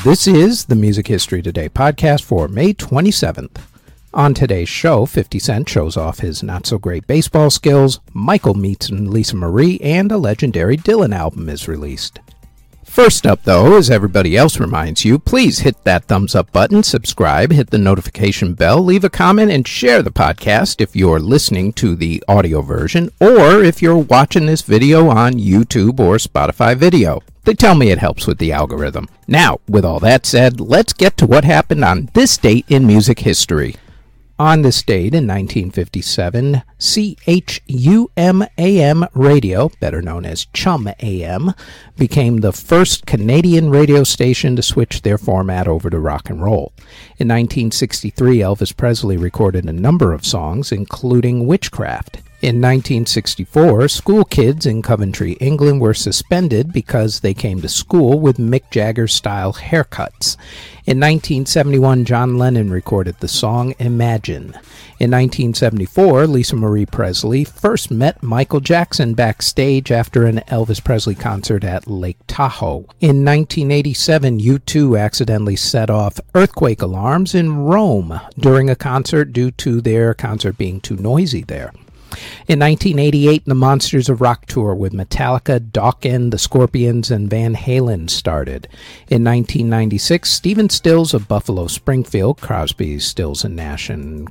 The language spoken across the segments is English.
This is the Music History Today podcast for May 27th. On today's show, 50 Cent shows off his not-so-great baseball skills, Michael meets Lisa Marie, and a legendary Dylan album is released. First up, though, as everybody else reminds you, please hit that thumbs up button, subscribe, hit the notification bell, leave a comment, and share the podcast if you're listening to the audio version, or if you're watching this video on YouTube or Spotify video. They tell me it helps with the algorithm. Now, with all that said, let's get to what happened on this date in music history. On this date in 1957, CHUM-AM radio, better known as Chum AM, became the first Canadian radio station to switch their format over to rock and roll. In 1963, Elvis Presley recorded a number of songs, including Witchcraft. In 1964, school kids in Coventry, England were suspended because they came to school with Mick Jagger-style haircuts. In 1971, John Lennon recorded the song Imagine. In 1974, Lisa Marie Presley first met Michael Jackson backstage after an Elvis Presley concert at Lake Tahoe. In 1987, U2 accidentally set off earthquake alarms in Rome during a concert due to their concert being too noisy there. In 1988, the Monsters of Rock tour with Metallica, Dokken, the Scorpions, and Van Halen started. In 1996, Stephen Stills of Buffalo Springfield, Crosby, Stills and Nash and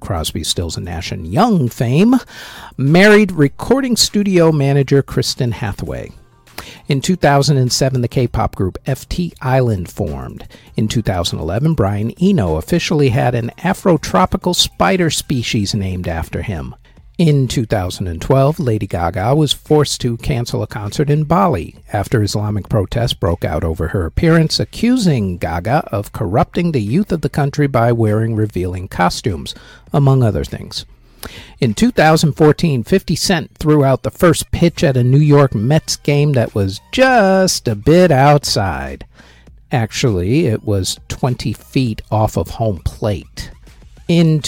Young fame, married recording studio manager Kristen Hathaway. In 2007, the K-pop group FT Island formed. In 2011, Brian Eno officially had an Afrotropical spider species named after him. In 2012, Lady Gaga was forced to cancel a concert in Bali after Islamic protests broke out over her appearance, accusing Gaga of corrupting the youth of the country by wearing revealing costumes, among other things. In 2014, 50 Cent threw out the first pitch at a New York Mets game that was just a bit outside. Actually, it was 20 feet off of home plate. In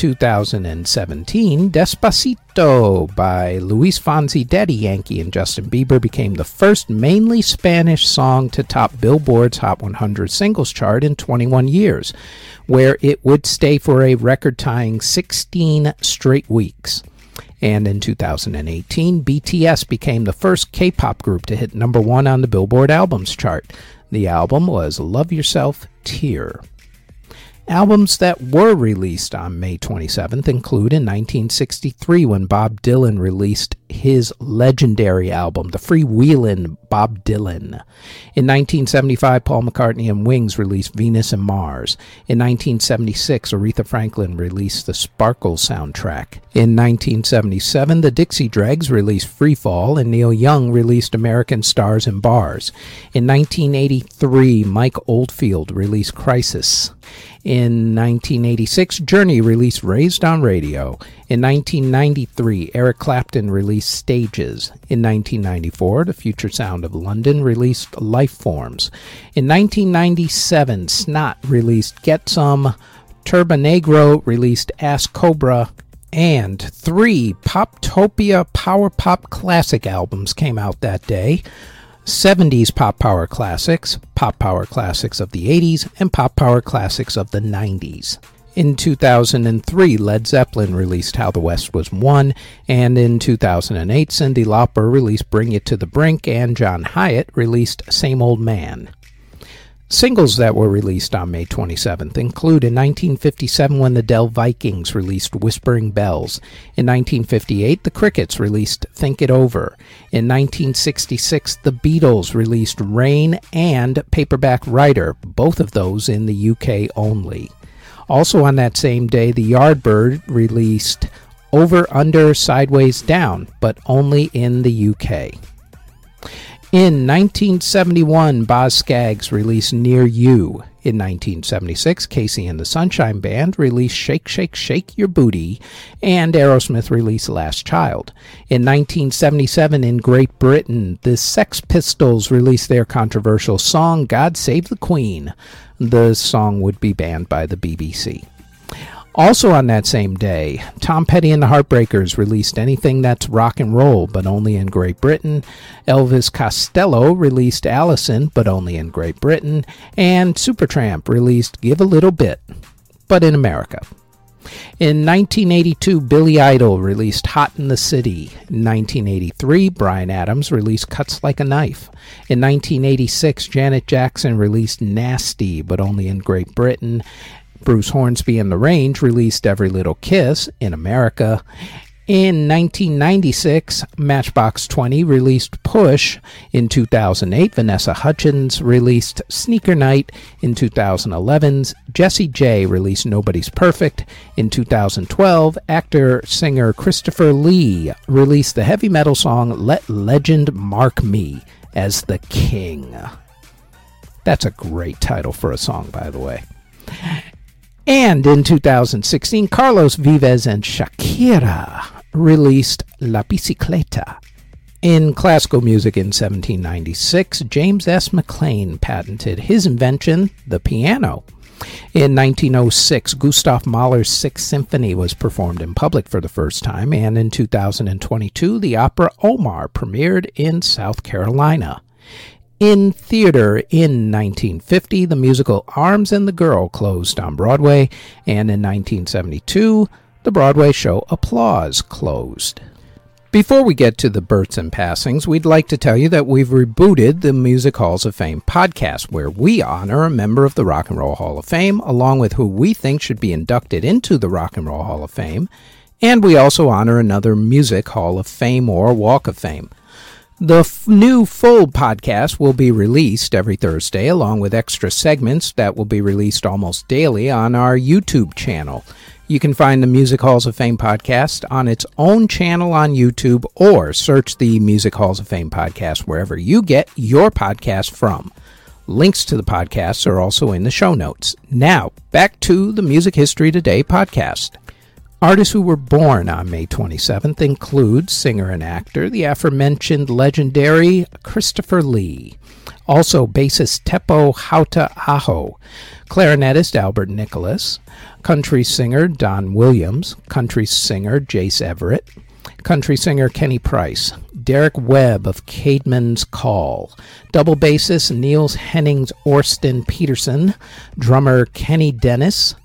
2017, Despacito by Luis Fonsi, Daddy Yankee, and Justin Bieber became the first mainly Spanish song to top Billboard's Hot 100 singles chart in 21 years, where it would stay for a record-tying 16 straight weeks. And in 2018, BTS became the first K-pop group to hit number 1 on the Billboard Albums chart. The album was Love Yourself, Tear. Albums that were released on May 27th include in 1963 when Bob Dylan released his legendary album, The Freewheelin' Bob Dylan. In 1975, Paul McCartney and Wings released Venus and Mars. In 1976, Aretha Franklin released the Sparkle soundtrack. In 1977, the Dixie Dregs released Free Fall, and Neil Young released American Stars and Bars. In 1983, Mike Oldfield released Crisis. In 1986, Journey released Raised on Radio. In 1993, Eric Clapton released Stages. In 1994, The Future Sound of London released Lifeforms. In 1997, Snot released Get Some. Turbonegro released Ask Cobra. And 3 Poptopia Power Pop Classic albums came out that day. 70s Pop Power Classics of the 80s, and Pop Power Classics of the 90s. In 2003, Led Zeppelin released How the West Was Won, and in 2008, Cyndi Lauper released Bring It to the Brink, and John Hyatt released Same Old Man. Singles that were released on May 27th include in 1957 when the Dell Vikings released Whispering Bells. In 1958, the Crickets released Think It Over. In 1966, the Beatles released Rain and Paperback Writer, both of those in the UK only. Also on that same day, the Yardbird released Over, Under, Sideways, Down, but only in the UK. In 1971, Boz Scaggs released Near You. In 1976, Casey and the Sunshine Band released Shake, Shake, Shake Your Booty, and Aerosmith released Last Child. In 1977, in Great Britain, the Sex Pistols released their controversial song God Save the Queen. The song would be banned by the BBC. Also on that same day, Tom Petty and the Heartbreakers released Anything That's Rock and Roll, but only in Great Britain. Elvis Costello released Allison, but only in Great Britain. And Supertramp released Give a Little Bit, but in America. In 1982, Billy Idol released Hot in the City. In 1983, Bryan Adams released Cuts Like a Knife. In 1986, Janet Jackson released Nasty, but only in Great Britain. Bruce Hornsby and the Range released Every Little Kiss in America. In 1996, Matchbox 20 released Push. In 2008, Vanessa Hudgens released Sneaker Night. In 2011, Jessie J released Nobody's Perfect. In 2012, actor-singer Christopher Lee released the heavy metal song Let Legend Mark Me as the King. That's a great title for a song, by the way. And in 2016, Carlos Vives and Shakira released La Bicicleta. In classical music in 1796, James S. McLean patented his invention, the piano. In 1906, Gustav Mahler's Sixth Symphony was performed in public for the first time, and in 2022, the opera Omar premiered in South Carolina. In theater in 1950, the musical Arms and the Girl closed on Broadway, and in 1972, the Broadway show Applause closed. Before we get to the births and passings, we'd like to tell you that we've rebooted the Music Halls of Fame podcast, where we honor a member of the Rock and Roll Hall of Fame, along with who we think should be inducted into the Rock and Roll Hall of Fame, and we also honor another Music Hall of Fame or Walk of Fame. The new full podcast will be released every Thursday, along with extra segments that will be released almost daily on our YouTube channel. You can find the Music Halls of Fame podcast on its own channel on YouTube, or search the Music Halls of Fame podcast wherever you get your podcast from. Links to the podcasts are also in the show notes. Now, back to the Music History Today podcast. Artists who were born on May 27th include singer and actor, the aforementioned legendary Christopher Lee. Also, bassist Teppo Hauta-Aho, clarinetist Albert Nicholas, country singer Don Williams, country singer Jace Everett, country singer Kenny Price, Derek Webb of Caedmon's Call, double bassist Niels Hennings Orston Peterson, drummer Kenny Dennis,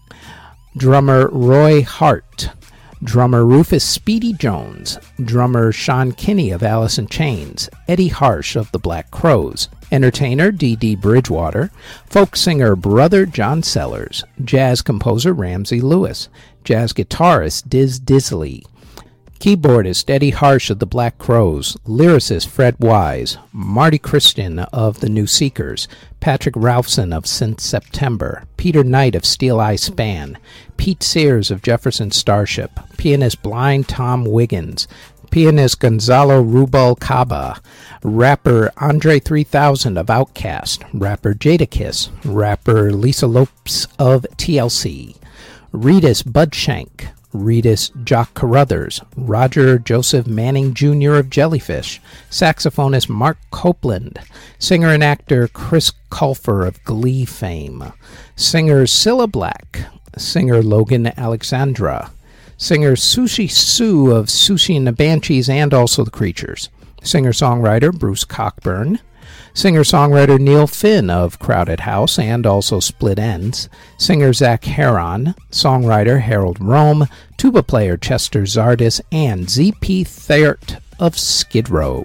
drummer Roy Hart, drummer Rufus Speedy Jones, drummer Sean Kinney of Alice in Chains, Eddie Harsh of the Black Crowes, entertainer D.D. Bridgewater, folk singer Brother John Sellers, jazz composer Ramsey Lewis, jazz guitarist Diz Disley, keyboardist Eddie Harsh of the Black Crowes, lyricist Fred Wise, Marty Christian of the New Seekers, Patrick Ralphson of Since September, Peter Knight of Steel Eye Span, Pete Sears of Jefferson Starship, pianist Blind Tom Wiggins, pianist Gonzalo Rubalcaba, rapper Andre 3000 of Outkast, rapper Jadakiss, rapper Lisa Lopes of TLC, Reedus Bud Shank, Reedus Jock Carruthers, Roger Joseph Manning Jr. of Jellyfish, saxophonist Mark Copeland, singer and actor Chris Colfer of Glee fame, singer Cilla Black, singer Logan Alexandra, singer Sushi Sue of Sushi and the Banshees and also the Creatures, singer-songwriter Bruce Cockburn, singer-songwriter Neil Finn of Crowded House and also Split Enz, singer Zach Heron, songwriter Harold Rome, tuba player Chester Zardis, and Z.P. Thaert of Skid Row.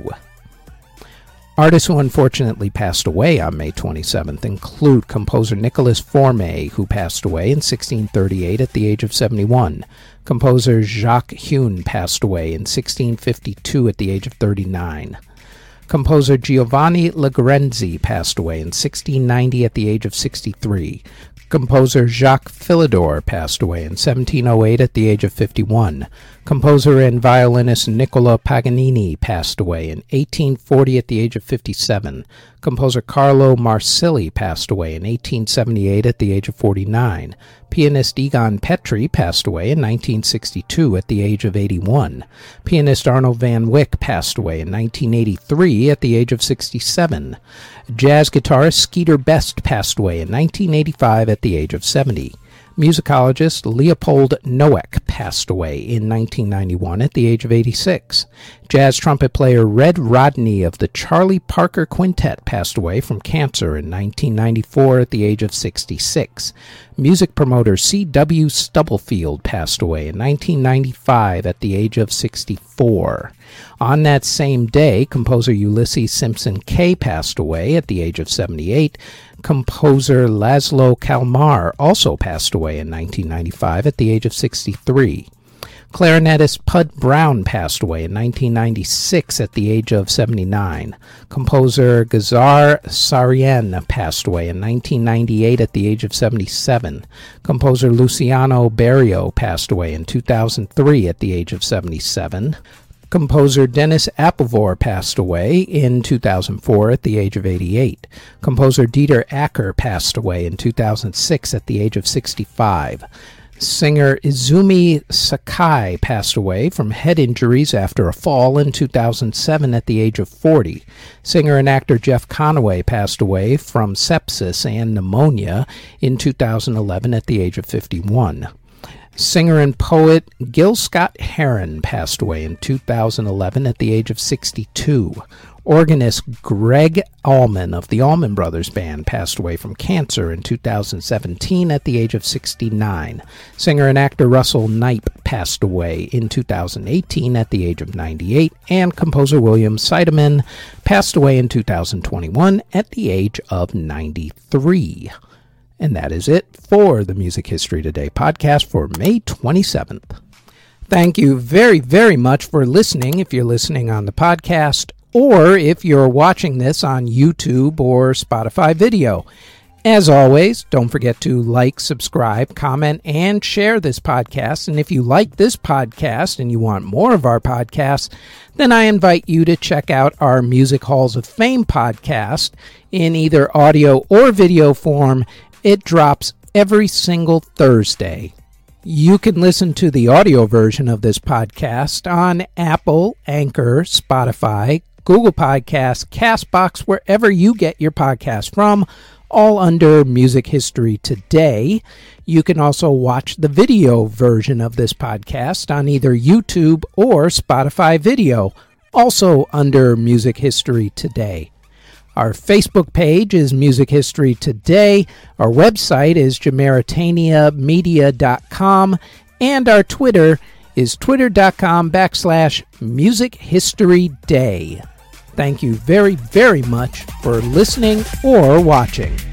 Artists who unfortunately passed away on May 27th include composer Nicholas Formé, who passed away in 1638 at the age of 71. Composer Jacques Hune passed away in 1652 at the age of 39. Composer Giovanni Legrenzi passed away in 1690 at the age of 63. Composer Jacques Philidor passed away in 1708 at the age of 51. Composer and violinist Niccolo Paganini passed away in 1840 at the age of 57. Composer Carlo Marsili passed away in 1878 at the age of 49. Pianist Egon Petri passed away in 1962 at the age of 81. Pianist Arnold Van Wyck passed away in 1983 at the age of 67. Jazz guitarist Skeeter Best passed away in 1985 at the age of 70. Musicologist Leopold Nowak passed away in 1991 at the age of 86. Jazz trumpet player Red Rodney of the Charlie Parker Quintet passed away from cancer in 1994 at the age of 66. Music promoter C.W. Stubblefield passed away in 1995 at the age of 64. On that same day, composer Ulysses Simpson Kay passed away at the age of 78. Composer Laszlo Kalmar also passed away in 1995 at the age of 63. Clarinetist Pud Brown passed away in 1996 at the age of 79. Composer Ghazar Saryan passed away in 1998 at the age of 77. Composer Luciano Berio passed away in 2003 at the age of 77. Composer Dennis Appelvor passed away in 2004 at the age of 88. Composer Dieter Acker passed away in 2006 at the age of 65. Singer Izumi Sakai passed away from head injuries after a fall in 2007 at the age of 40. Singer and actor Jeff Conaway passed away from sepsis and pneumonia in 2011 at the age of 51. Singer and poet Gil Scott-Heron passed away in 2011 at the age of 62. Organist Greg Allman of the Allman Brothers Band passed away from cancer in 2017 at the age of 69. Singer and actor Russell Knipe passed away in 2018 at the age of 98. And composer William Seidemann passed away in 2021 at the age of 93. And that is it for the Music History Today podcast for May 27th. Thank you very, very much for listening if you're listening on the podcast, or if you're watching this on YouTube or Spotify video. As always, don't forget to like, subscribe, comment, and share this podcast. And if you like this podcast and you want more of our podcasts, then I invite you to check out our Music Halls of Fame podcast in either audio or video form. It drops every single Thursday. You can listen to the audio version of this podcast on Apple, Anchor, Spotify, Google Podcasts, CastBox, wherever you get your podcast from, all under Music History Today. You can also watch the video version of this podcast on either YouTube or Spotify Video, also under Music History Today. Our Facebook page is Music History Today. Our website is JamaritaniaMedia.com. And our Twitter is twitter.com/Music History Day. Thank you very, very much for listening or watching.